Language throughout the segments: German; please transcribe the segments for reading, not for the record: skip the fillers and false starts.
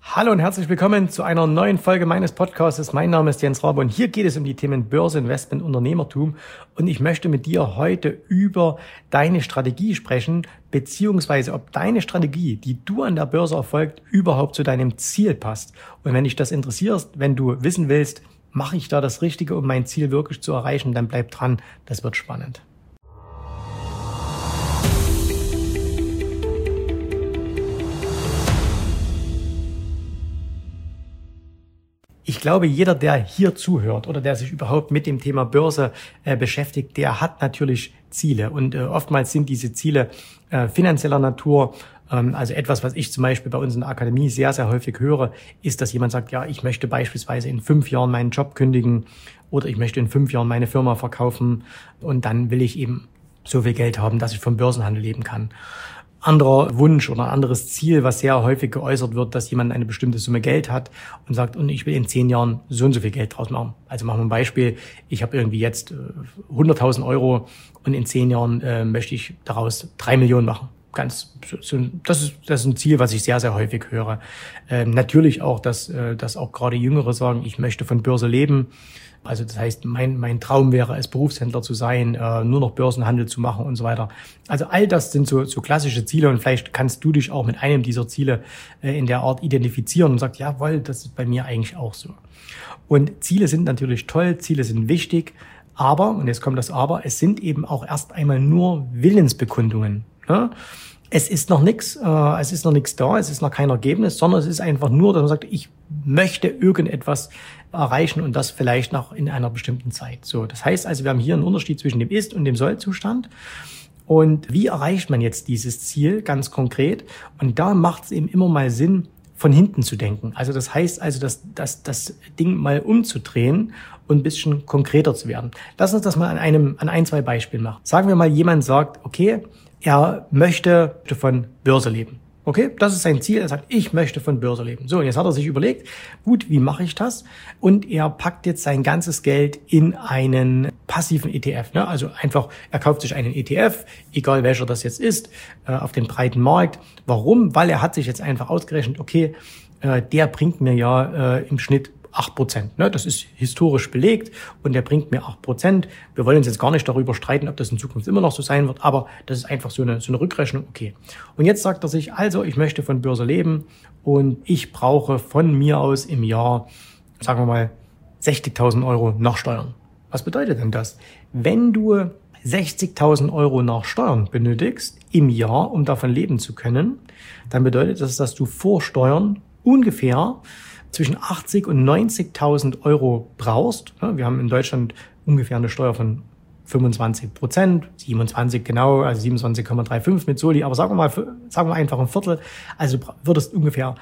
Hallo und herzlich willkommen zu einer neuen Folge meines Podcasts. Mein Name ist Jens Rabe und hier geht es um die Themen Börse, Investment, Unternehmertum. Und ich möchte mit dir heute über deine Strategie sprechen, beziehungsweise ob deine Strategie, die du an der Börse erfolgt, überhaupt zu deinem Ziel passt. Und wenn dich das interessiert, wenn du wissen willst, mache ich da das Richtige, um mein Ziel wirklich zu erreichen, dann bleib dran, das wird spannend. Ich glaube, jeder, der hier zuhört oder der sich überhaupt mit dem Thema Börse beschäftigt, der hat natürlich Ziele. Und oftmals sind diese Ziele finanzieller Natur. Also etwas, was ich zum Beispiel bei uns in der Akademie sehr, sehr häufig höre, ist, dass jemand sagt, ja, ich möchte beispielsweise in 5 Jahren meinen Job kündigen oder ich möchte in 5 Jahren meine Firma verkaufen und dann will ich eben so viel Geld haben, dass ich vom Börsenhandel leben kann. Anderer Wunsch oder ein anderes Ziel, was sehr häufig geäußert wird, dass jemand eine bestimmte Summe Geld hat und sagt, und ich will in 10 Jahren so und so viel Geld draus machen. Also machen wir ein Beispiel, ich habe irgendwie jetzt 100.000 Euro und in 10 Jahren möchte ich daraus 3 Millionen machen. Das ist ein Ziel, was ich sehr, sehr häufig höre. Natürlich auch, dass auch gerade Jüngere sagen, ich möchte von Börse leben. Also das heißt, mein Traum wäre, als Berufshändler zu sein, nur noch Börsenhandel zu machen und so weiter. Also all das sind so klassische Ziele und vielleicht kannst du dich auch mit einem dieser Ziele in der Art identifizieren und sagst, jawohl, das ist bei mir eigentlich auch so. Und Ziele sind natürlich toll, Ziele sind wichtig, aber, und jetzt kommt das Aber, es sind eben auch erst einmal nur Willensbekundungen. Ne? Es ist noch nichts da, es ist noch kein Ergebnis, sondern es ist einfach nur, dass man sagt, ich möchte irgendetwas erreichen und das vielleicht noch in einer bestimmten Zeit. So, das heißt also, wir haben hier einen Unterschied zwischen dem Ist- und dem Soll-Zustand. Und wie erreicht man jetzt dieses Ziel ganz konkret? Und da macht es eben immer mal Sinn, von hinten zu denken. Also das heißt also, das Ding mal umzudrehen und ein bisschen konkreter zu werden. Lass uns das mal an ein, zwei Beispielen machen. Sagen wir mal, jemand sagt, okay, er möchte von Börse leben. Okay, das ist sein Ziel. Er sagt, ich möchte von Börse leben. So, und jetzt hat er sich überlegt, gut, wie mache ich das? Und er packt jetzt sein ganzes Geld in einen passiven ETF. Ne? Also einfach, er kauft sich einen ETF, egal welcher das jetzt ist, auf den breiten Markt. Warum? Weil er hat sich jetzt einfach ausgerechnet, okay, der bringt mir ja im Schnitt 8%. Ne? Das ist historisch belegt und der bringt mir 8%. Wir wollen uns jetzt gar nicht darüber streiten, ob das in Zukunft immer noch so sein wird, aber das ist einfach so eine Rückrechnung. Okay. Und jetzt sagt er sich, also ich möchte von Börse leben und ich brauche von mir aus im Jahr, sagen wir mal, 60.000 Euro nach Steuern. Was bedeutet denn das? Wenn du 60.000 Euro nach Steuern benötigst im Jahr, um davon leben zu können, dann bedeutet das, dass du vor Steuern ungefähr zwischen 80 und 90.000 Euro brauchst. Wir haben in Deutschland ungefähr eine Steuer von 25%, 27 genau, also 27,35 mit Soli, aber sagen wir einfach ein Viertel. Also du würdest ungefähr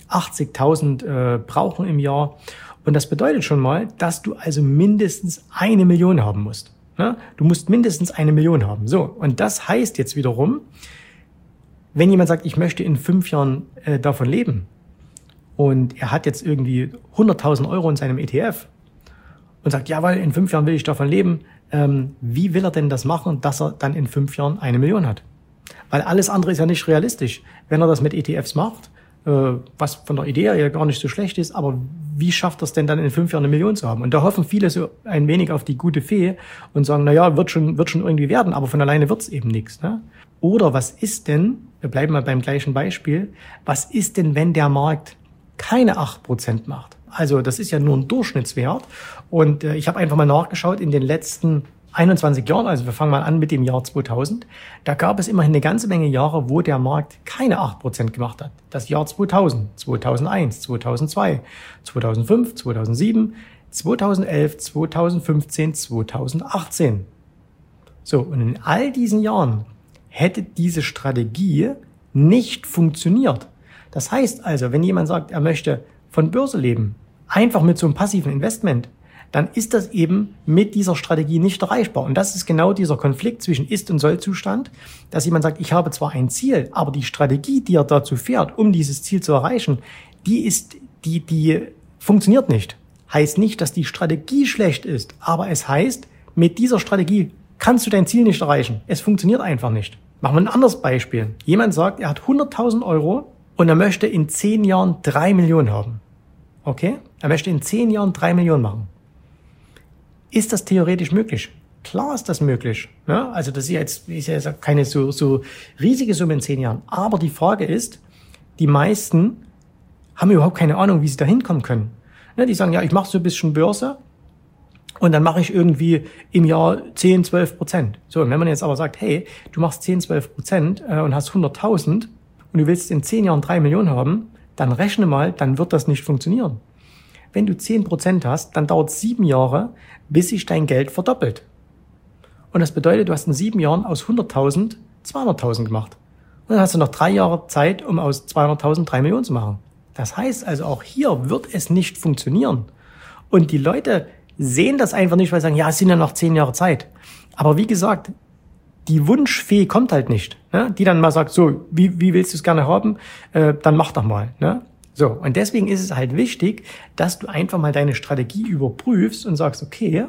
80.000 brauchen im Jahr. Und das bedeutet schon mal, dass du also mindestens 1 Million haben musst. Du musst mindestens 1 Million haben. So, und das heißt jetzt wiederum, wenn jemand sagt, ich möchte in 5 Jahren davon leben, und er hat jetzt irgendwie 100.000 Euro in seinem ETF und sagt, jawohl, in 5 Jahren will ich davon leben. Wie will er denn das machen, dass er dann in 5 Jahren 1 Million hat? Weil alles andere ist ja nicht realistisch. Wenn er das mit ETFs macht, was von der Idee her gar nicht so schlecht ist, aber wie schafft er es denn dann in 5 Jahren 1 Million zu haben? Und da hoffen viele so ein wenig auf die gute Fee und sagen, na ja, wird schon irgendwie werden, aber von alleine wird's eben nichts. Ne? Oder was ist denn, wir bleiben mal beim gleichen Beispiel, was ist denn, wenn der Markt keine 8% macht? Also das ist ja nur ein Durchschnittswert und ich habe einfach mal nachgeschaut in den letzten 21 Jahren, also wir fangen mal an mit dem Jahr 2000, da gab es immerhin eine ganze Menge Jahre, wo der Markt keine 8% gemacht hat. Das Jahr 2000, 2001, 2002, 2005, 2007, 2011, 2015, 2018. So, und in all diesen Jahren hätte diese Strategie nicht funktioniert. Das heißt also, wenn jemand sagt, er möchte von Börse leben, einfach mit so einem passiven Investment, dann ist das eben mit dieser Strategie nicht erreichbar. Und das ist genau dieser Konflikt zwischen Ist- und Soll-Zustand, dass jemand sagt, ich habe zwar ein Ziel, aber die Strategie, die er dazu fährt, um dieses Ziel zu erreichen, die funktioniert nicht. Heißt nicht, dass die Strategie schlecht ist, aber es heißt, mit dieser Strategie kannst du dein Ziel nicht erreichen. Es funktioniert einfach nicht. Machen wir ein anderes Beispiel. Jemand sagt, er hat 100.000 Euro und er möchte in 10 Jahren 3 Millionen haben. Okay? Er möchte in 10 Jahren 3 Millionen machen. Ist das theoretisch möglich? Klar ist das möglich. Ja? Also das ist ja keine so riesige Summe in 10 Jahren. Aber die Frage ist, die meisten haben überhaupt keine Ahnung, wie sie da hinkommen können. Ja, die sagen, ja, ich mache so ein bisschen Börse und dann mache ich irgendwie im Jahr 10-12%. So, und wenn man jetzt aber sagt, hey, du machst 10-12% und hast 100.000 und du willst in 10 Jahren 3 Millionen haben, dann rechne mal, dann wird das nicht funktionieren. Wenn du 10% hast, dann dauert es 7 Jahre, bis sich dein Geld verdoppelt. Und das bedeutet, du hast in 7 Jahren aus 100.000 200.000 gemacht. Und dann hast du noch 3 Jahre Zeit, um aus 200.000 3 Millionen zu machen. Das heißt also, auch hier wird es nicht funktionieren. Und die Leute sehen das einfach nicht, weil sie sagen, ja, es sind ja noch 10 Jahre Zeit. Aber wie gesagt, die Wunschfee kommt halt nicht, ne? Die dann mal sagt, so, wie willst du es gerne haben? Dann mach doch mal. Ne? So, und deswegen ist es halt wichtig, dass du einfach mal deine Strategie überprüfst und sagst, okay,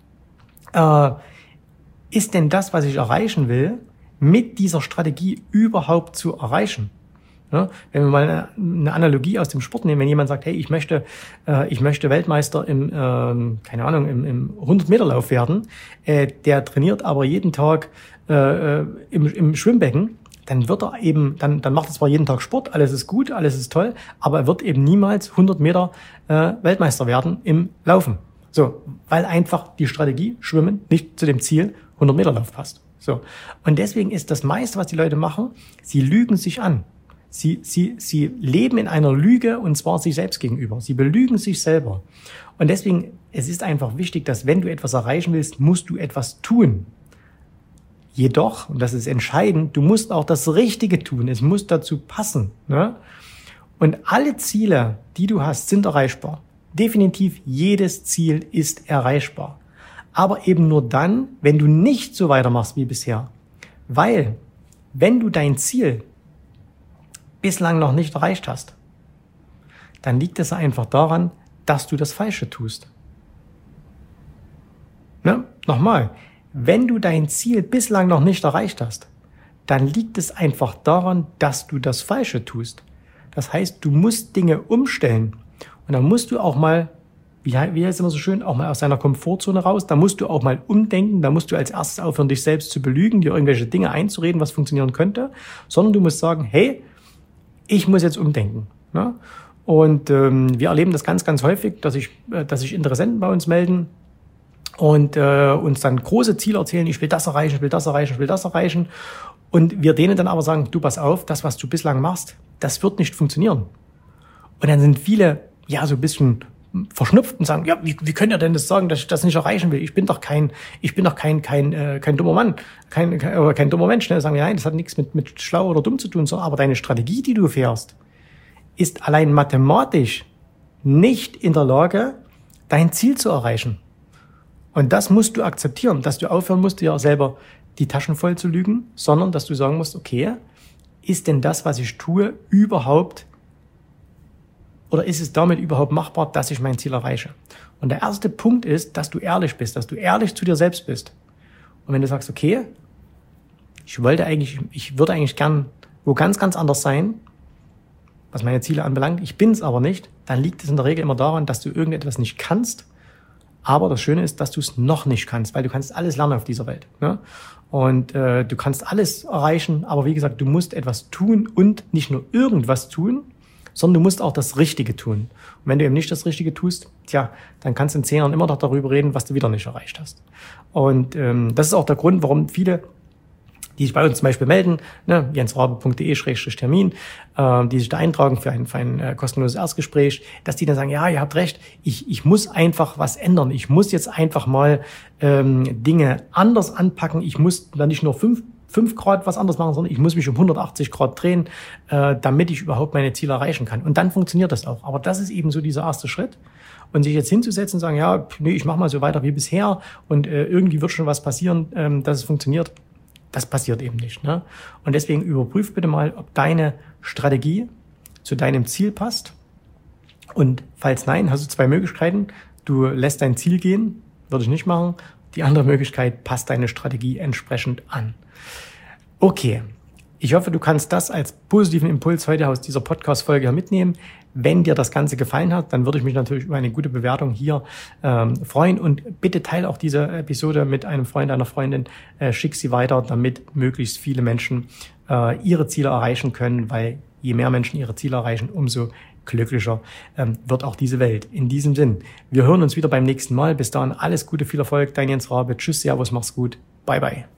ist denn das, was ich erreichen will, mit dieser Strategie überhaupt zu erreichen? Ja, wenn wir mal eine Analogie aus dem Sport nehmen, wenn jemand sagt, hey, ich möchte Weltmeister im 100-Meter-Lauf werden, der trainiert aber jeden Tag im Schwimmbecken, dann wird er eben, dann macht er zwar jeden Tag Sport, alles ist gut, alles ist toll, aber er wird eben niemals 100 Meter Weltmeister werden im Laufen. So, weil einfach die Strategie Schwimmen nicht zu dem Ziel 100-Meter-Lauf passt. So, und deswegen ist das meiste, was die Leute machen, sie lügen sich an. Sie leben in einer Lüge, und zwar sich selbst gegenüber. Sie belügen sich selber. Und deswegen, es ist einfach wichtig, dass wenn du etwas erreichen willst, musst du etwas tun. Jedoch, und das ist entscheidend, du musst auch das Richtige tun. Es muss dazu passen. Ne? Und alle Ziele, die du hast, sind erreichbar. Definitiv jedes Ziel ist erreichbar. Aber eben nur dann, wenn du nicht so weitermachst wie bisher. Weil, wenn du dein Ziel bislang noch nicht erreicht hast, dann liegt es einfach daran, dass du das Falsche tust. Ne? Nochmal, wenn du dein Ziel bislang noch nicht erreicht hast, dann liegt es einfach daran, dass du das Falsche tust. Das heißt, du musst Dinge umstellen und dann musst du auch mal, wie heißt es immer so schön, auch mal aus deiner Komfortzone raus, da musst du auch mal umdenken, da musst du als erstes aufhören, dich selbst zu belügen, dir irgendwelche Dinge einzureden, was funktionieren könnte, sondern du musst sagen, hey, ich muss jetzt umdenken. Ne? Und wir erleben das ganz, ganz häufig, dass sich Interessenten bei uns melden und uns dann große Ziele erzählen, ich will das erreichen, ich will das erreichen, ich will das erreichen. Und wir denen dann aber sagen, du pass auf, das, was du bislang machst, das wird nicht funktionieren. Und dann sind viele ja so ein bisschen verschnupft und sagen, ja, wie könnt ihr denn das sagen, dass ich das nicht erreichen will? Ich bin doch kein dummer Mann, kein dummer Mensch. Ne? Sagen wir, nein, das hat nichts mit schlau oder dumm zu tun, sondern aber deine Strategie, die du fährst, ist allein mathematisch nicht in der Lage, dein Ziel zu erreichen. Und das musst du akzeptieren, dass du aufhören musst, dir selber die Taschen voll zu lügen, sondern dass du sagen musst, okay, ist denn das, was ich tue, überhaupt oder ist es damit überhaupt machbar, dass ich mein Ziel erreiche? Und der erste Punkt ist, dass du ehrlich bist, dass du ehrlich zu dir selbst bist. Und wenn du sagst, okay, ich würde eigentlich gern wo ganz, ganz anders sein, was meine Ziele anbelangt, ich bin es aber nicht, dann liegt es in der Regel immer daran, dass du irgendetwas nicht kannst. Aber das Schöne ist, dass du es noch nicht kannst, weil du kannst alles lernen auf dieser Welt. Ne? Und du kannst alles erreichen, aber wie gesagt, du musst etwas tun und nicht nur irgendwas tun, sondern du musst auch das Richtige tun. Und wenn du eben nicht das Richtige tust, dann kannst du in 10 Jahren immer noch darüber reden, was du wieder nicht erreicht hast. Und das ist auch der Grund, warum viele, die sich bei uns zum Beispiel melden, ne, jensrabe.de/termin, die sich da eintragen für ein kostenloses Erstgespräch, dass die dann sagen, ja, ihr habt recht, ich muss einfach was ändern. Ich muss jetzt einfach mal Dinge anders anpacken. Ich muss da nicht nur 5 Grad was anderes machen, sondern ich muss mich um 180 Grad drehen, damit ich überhaupt meine Ziele erreichen kann. Und dann funktioniert das auch. Aber das ist eben so dieser erste Schritt. Und sich jetzt hinzusetzen und sagen, ja, nee, ich mache mal so weiter wie bisher und irgendwie wird schon was passieren, dass es funktioniert. Das passiert eben nicht. Ne? Und deswegen überprüf bitte mal, ob deine Strategie zu deinem Ziel passt. Und falls nein, hast du 2 Möglichkeiten. Du lässt dein Ziel gehen, würde ich nicht machen. Die andere Möglichkeit, passt deine Strategie entsprechend an. Okay, Ich hoffe, du kannst das als positiven Impuls heute aus dieser Podcast-Folge mitnehmen. Wenn dir das Ganze gefallen hat, dann würde ich mich natürlich über eine gute Bewertung hier freuen. Und bitte teile auch diese Episode mit einem Freund, einer Freundin. Schick sie weiter, damit möglichst viele Menschen ihre Ziele erreichen können, weil je mehr Menschen ihre Ziele erreichen, umso glücklicher wird auch diese Welt. In diesem Sinn, wir hören uns wieder beim nächsten Mal. Bis dahin alles Gute, viel Erfolg. Dein Jens Rabe. Tschüss, servus, mach's gut. Bye, bye.